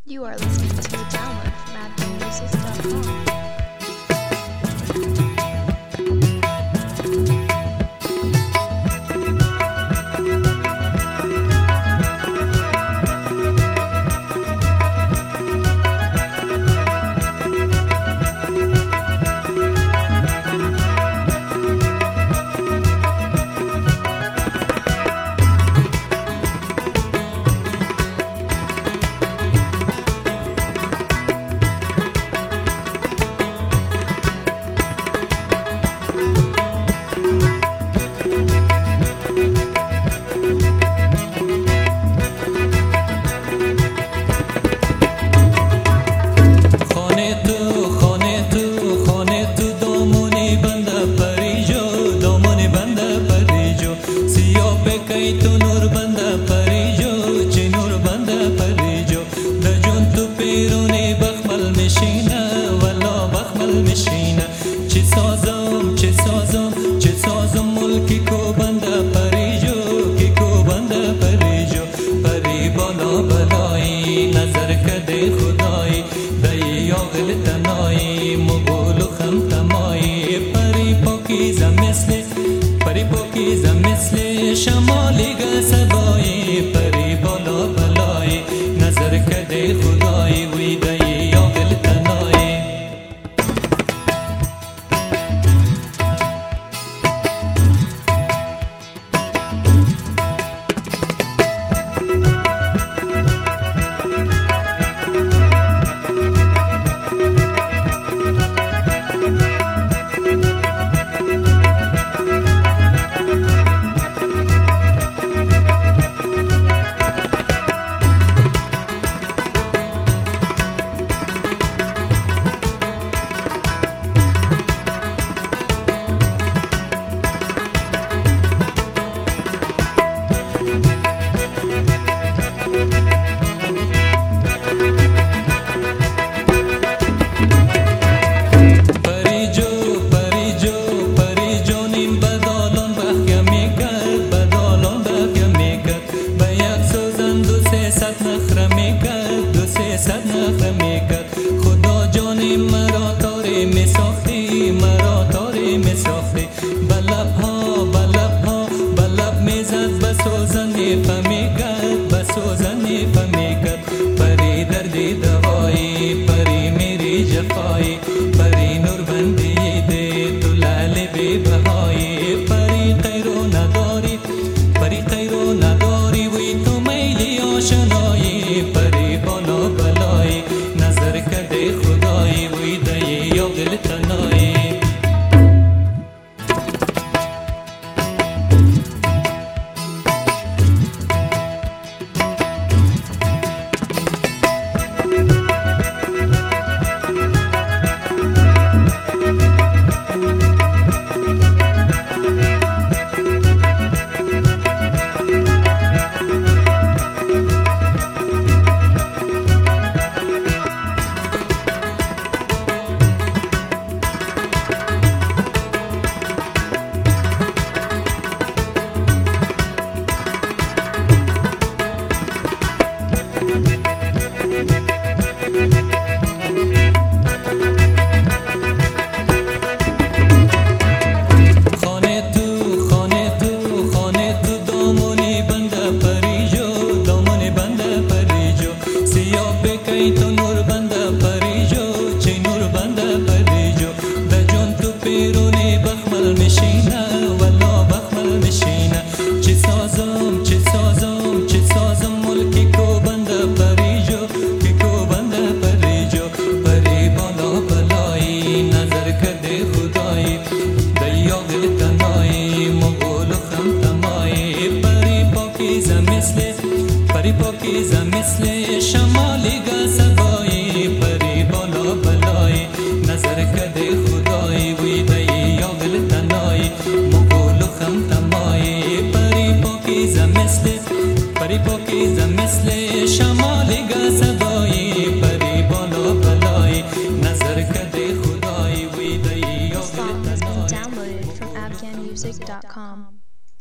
You are listening to the download from maddenmusic.com. مثل شمالی صدای پری بالا بلای نظر کده خدای ویده یا دل تنای خدا جان مرا تاره می ساختی مرا تاره می ساختی بلب می زد بسوزن می فهمی کرد بسوزن می فهمی کرد پری دردی دوایی پری میری جفایی پری نور بندی ده تو لعل بی بهایی پری خیرو نداری پری خیرو نداری وی تو میلی آشنایی پری بالا بلایی نظر کده خدای ویده یا دل تنایی پری پاکیزه مثل شمالی صدای پری بالا بلای نظر کده خدای ویده یا دل تنای مقول خم تمای پری پاکیزه مثل